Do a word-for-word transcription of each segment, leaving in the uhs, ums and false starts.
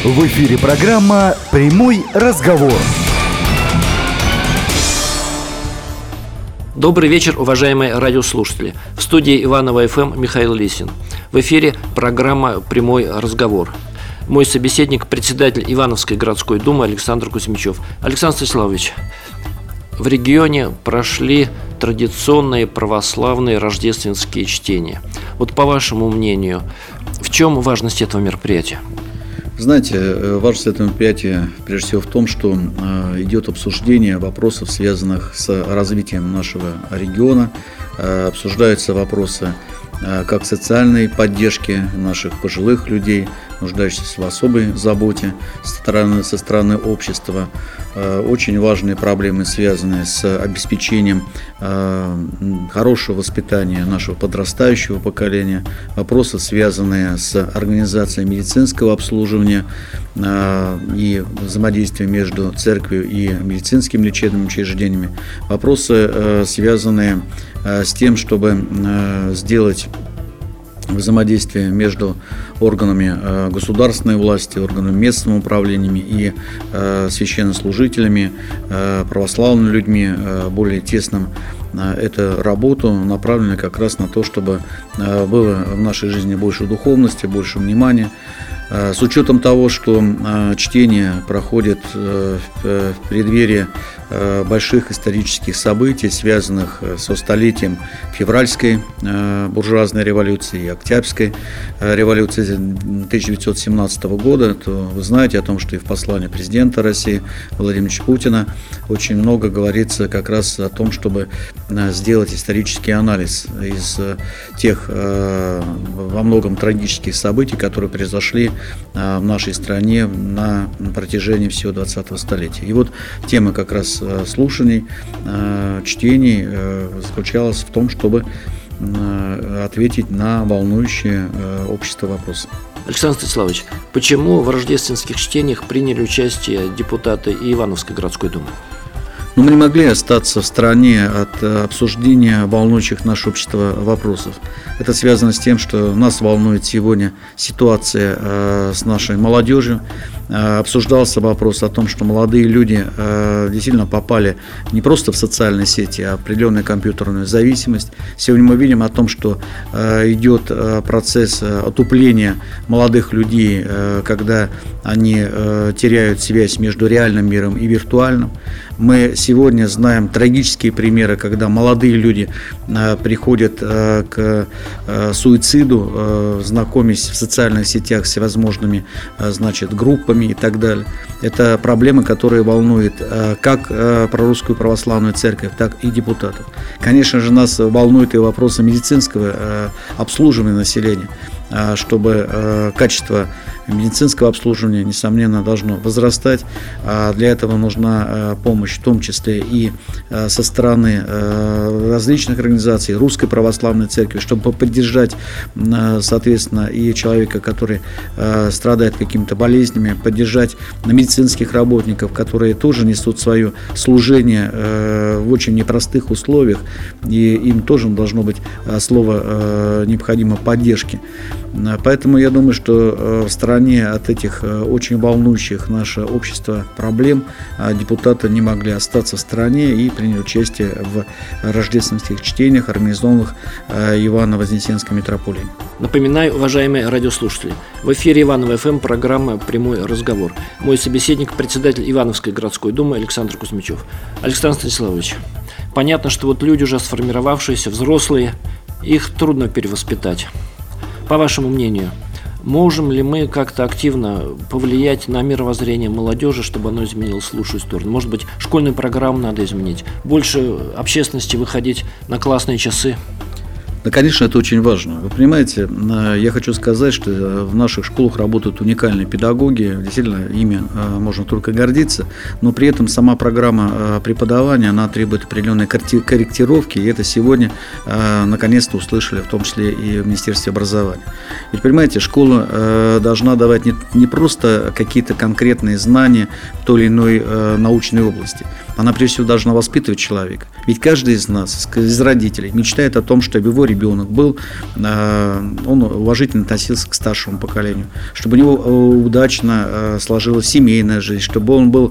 В эфире программа «Прямой разговор». Добрый вечер, уважаемые радиослушатели. В студии Иваново эф эм Михаил Лисин. В эфире программа «Прямой разговор». Мой собеседник – председатель Ивановской городской думы Александр Кузьмичев. Александр Станиславович, в регионе прошли традиционные православные рождественские чтения. Вот по вашему мнению, в чем важность этого мероприятия? Знаете, важность этого мероприятия прежде всего в том, что идет обсуждение вопросов, связанных с развитием нашего региона. Обсуждаются вопросы как социальной поддержки наших пожилых людей, нуждающихся в особой заботе со стороны, со стороны общества. Очень важные проблемы, связанные с обеспечением хорошего воспитания нашего подрастающего поколения, вопросы, связанные с организацией медицинского обслуживания и взаимодействием между церковью и медицинскими лечебными учреждениями, вопросы, связанные с тем, чтобы сделать взаимодействие между органами государственной власти, органами местного управления и священнослужителями, православными людьми более тесным. Эту работу направлена как раз на то, чтобы было в нашей жизни больше духовности, больше внимания. С учетом того, что чтение проходит в преддверии больших исторических событий, связанных со столетием февральской буржуазной революции и октябрьской революции тысяча девятьсот семнадцатого года, то вы знаете о том, что и в послании президента России Владимира Путина очень много говорится как раз о том, чтобы сделать исторический анализ из тех во многом трагических событий, которые произошли в нашей стране на протяжении всего двадцатого столетия. И вот тема как раз слушаний, чтений заключалась в том, чтобы ответить на волнующие общество вопросы. Александр Станиславович, почему в рождественских чтениях приняли участие депутаты Ивановской городской думы? Но мы не могли остаться в стороне от обсуждения волнующих наше общество вопросов. Это связано с тем, что нас волнует сегодня ситуация с нашей молодежью. Обсуждался вопрос о том, что молодые люди действительно попали не просто в социальные сети, а в определенную компьютерную зависимость. Сегодня мы видим о том, что идет процесс отупления молодых людей, когда они теряют связь между реальным миром и виртуальным. Мы сегодня знаем трагические примеры, когда молодые люди приходят к суициду, знакомясь в социальных сетях с всевозможными, значит, группами и так далее. Это проблема, которая волнует как прорусскую православную церковь, так и депутатов. Конечно же, нас волнуют и вопросы медицинского обслуживания населения, чтобы качество медицинского обслуживания, несомненно, должно возрастать. Для этого нужна помощь, в том числе и со стороны различных организаций Русской Православной Церкви, чтобы поддержать, соответственно, и человека, который страдает какими-то болезнями, поддержать медицинских работников, которые тоже несут свое служение в очень непростых условиях, и им тоже должно быть слово необходимой поддержки. Поэтому я думаю, что в стороне от этих очень волнующих наше общество проблем депутаты не могли остаться в стороне и приняли участие в рождественских чтениях, организованных Иваново-Вознесенской митрополией. Напоминаю, уважаемые радиослушатели, в эфире Иваново эф эм программа «Прямой разговор». Мой собеседник – председатель Ивановской городской думы Александр Кузьмичев. Александр Станиславович, понятно, что вот люди уже сформировавшиеся, взрослые, их трудно перевоспитать. По вашему мнению, можем ли мы как-то активно повлиять на мировоззрение молодежи, чтобы оно изменилось в лучшую сторону? Может быть, школьную программу надо изменить, больше общественности выходить на классные часы? Да, конечно, это очень важно. Вы понимаете, я хочу сказать, что в наших школах работают уникальные педагоги, действительно, ими можно только гордиться, но при этом сама программа преподавания, она требует определенной корректировки, и это сегодня наконец-то услышали, в том числе и в Министерстве образования. Ведь, понимаете, школа должна давать не, не просто какие-то конкретные знания в той или иной научной области, она прежде всего должна воспитывать человека. Ведь каждый из нас, из родителей, мечтает о том, чтобы его ребенок ребенок был, он уважительно относился к старшему поколению, чтобы у него удачно сложилась семейная жизнь, чтобы он был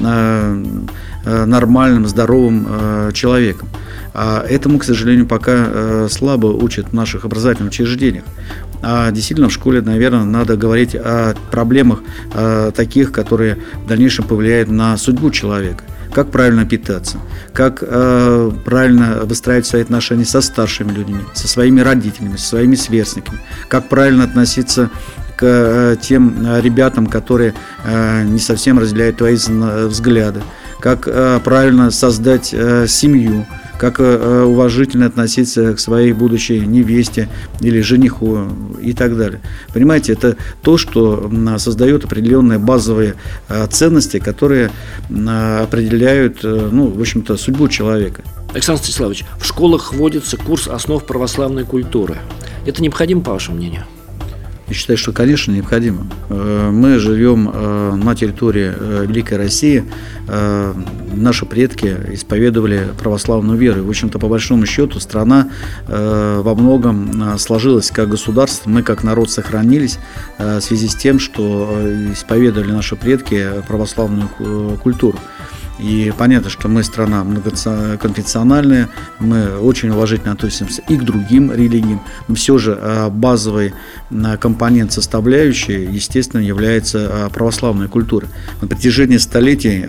нормальным, здоровым человеком. А этому, к сожалению, пока слабо учат в наших образовательных учреждениях. А действительно в школе, наверное, надо говорить о проблемах таких, которые в дальнейшем повлияют на судьбу человека. Как правильно питаться, как э, правильно выстраивать свои отношения со старшими людьми, со своими родителями, со своими сверстниками, как правильно относиться к э, тем ребятам, которые э, не совсем разделяют твои взгляды, как э, правильно создать э, семью, как э, уважительно относиться к своей будущей невесте или жениху и так далее. Понимаете, это то, что э, создает определенные базовые э, ценности, которые э, определяют, э, ну, в общем-то, судьбу человека. Александр Станиславович, в школах вводится курс основ православной культуры. Это необходимо, по вашему мнению? Я считаю, что, конечно, необходимо. Мы живем на территории Великой России. Наши предки исповедовали православную веру. И, в общем-то, по большому счету, страна во многом сложилась как государство. Мы, как народ, сохранились в связи с тем, что исповедовали наши предки православную культуру. И понятно, что мы страна многоконфессиональная, мы очень уважительно относимся и к другим религиям, но все же базовый компонент составляющей, естественно, является православная культура. На протяжении столетий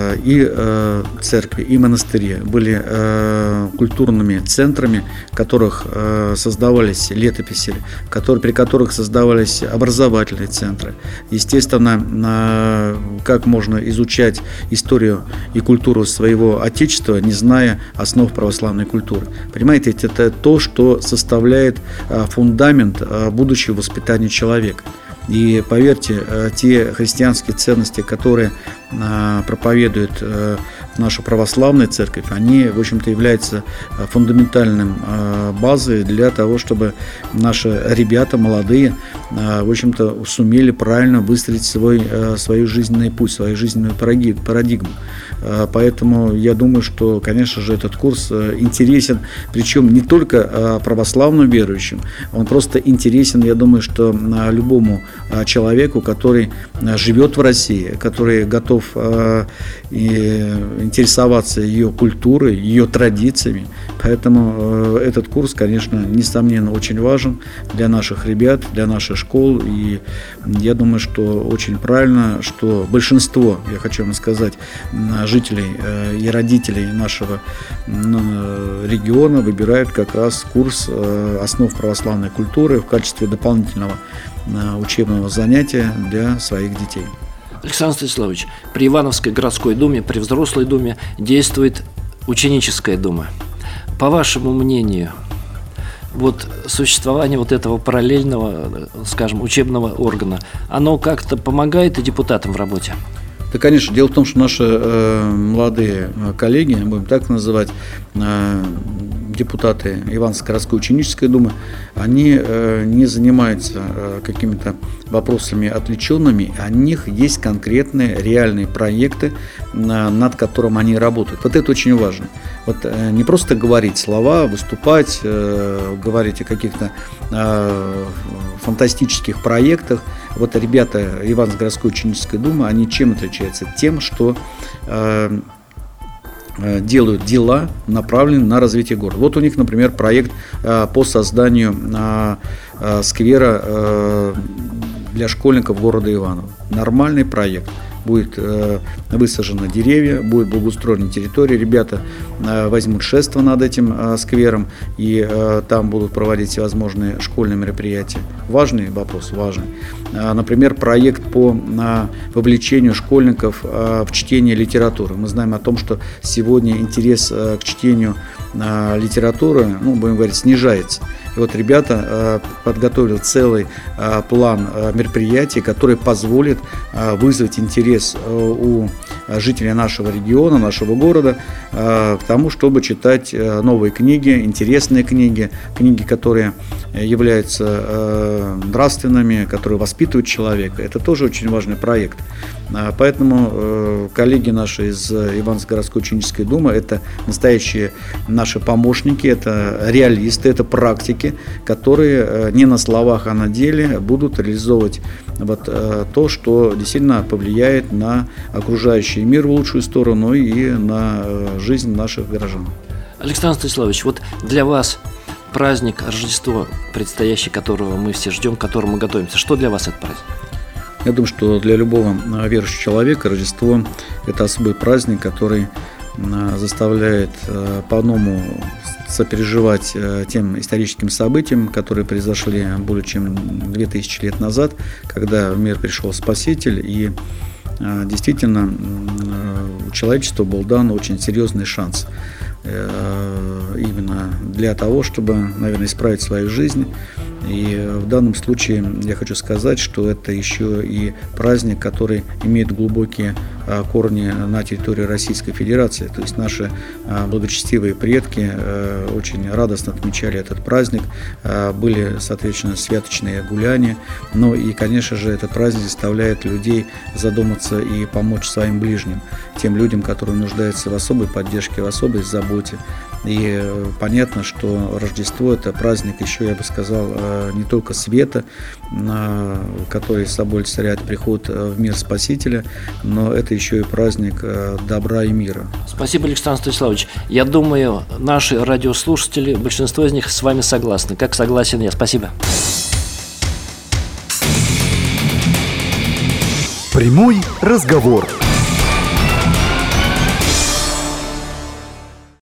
и церкви, и монастыри были культурными центрами, в которых создавались летописи, при которых создавались образовательные центры. Естественно, как можно изучать историю и культуру своего отечества, не зная основ православной культуры. Понимаете, это то, что составляет фундамент будущего воспитания человека. И поверьте, те христианские ценности, которые проповедует наша православная церковь, они, в общем-то, являются фундаментальным базой для того, чтобы наши ребята молодые, в общем-то, сумели правильно выстроить свой, свой жизненный путь, свою жизненную парадигму. Поэтому я думаю, что, конечно же, этот курс интересен, причем не только православным верующим, он просто интересен, я думаю, что любому человеку, который живет в России, который готов интересоваться ее культурой, ее традициями. Поэтому этот курс, конечно, несомненно, очень важен для наших ребят, для наших школ. И я думаю, что очень правильно, что большинство, я хочу вам сказать, жителей и родителей нашего региона выбирают как раз курс основ православной культуры в качестве дополнительного учебного занятия для своих детей. Александр Станиславович, при Ивановской городской думе, при взрослой думе действует ученическая дума. По вашему мнению, вот существование вот этого параллельного, скажем, учебного органа, оно как-то помогает и депутатам в работе? Да, конечно. Дело в том, что наши э, молодые коллеги, будем так называть, э, депутаты Ивановской городской ученической думы, они э, не занимаются э, какими-то вопросами отвлеченными, у них есть конкретные реальные проекты, э, над которыми они работают. Вот это очень важно. Вот э, не просто говорить слова, выступать, э, говорить о каких-то э, фантастических проектах. Вот ребята Ивановской городской ученической думы, они чем отличаются? Тем, что э, делают дела, направленные на развитие города. Вот у них, например, проект э, по созданию э, э, сквера э, для школьников города Иваново. Нормальный проект. Будет э, высажено деревья, будет благоустроена территория, ребята э, возьмут шество над этим э, сквером, и э, там будут проводить всевозможные школьные мероприятия. Важный вопрос, важный. Э, например, проект по э, вовлечению школьников э, в чтение литературы. Мы знаем о том, что сегодня интерес э, к чтению э, литературы, ну, будем говорить, снижается. И вот ребята э, подготовили целый э, план э, мероприятий, который позволит э, вызвать интерес у жителей нашего региона, нашего города к тому, чтобы читать новые книги, интересные книги, книги, которые являются нравственными, которые воспитывают человека. Это тоже очень важный проект. Поэтому коллеги наши из Ивановской городской ученической думы – это настоящие наши помощники, это реалисты, это практики, которые не на словах, а на деле будут реализовывать вот то, что действительно повлияет на окружающий мир в лучшую сторону и на жизнь наших горожан. Александр Станиславович, вот для вас праздник Рождество, предстоящий, которого мы все ждем, к которому мы готовимся, что для вас этот праздник? Я думаю, что для любого верующего человека Рождество – это особый праздник, который заставляет по-новому сопереживать тем историческим событиям, которые произошли более чем две тысячи лет назад, когда в мир пришел Спаситель, и действительно у человечества был дан очень серьезный шанс именно для того, чтобы, наверное, исправить свою жизнь. И в данном случае я хочу сказать, что это еще и праздник, который имеет глубокие корни на территории Российской Федерации. То есть наши благочестивые предки очень радостно отмечали этот праздник, были, соответственно, святочные гуляния. Ну и, конечно же, этот праздник заставляет людей задуматься и помочь своим ближним, тем людям, которые нуждаются в особой поддержке, в особой заботе. И понятно, что Рождество – это праздник еще, я бы сказал, не только света, который собой олицетворяет приход в мир Спасителя, но это еще и праздник добра и мира. Спасибо, Александр Станиславович. Я думаю, наши радиослушатели, большинство из них с вами согласны. Как согласен я. Спасибо. Прямой разговор.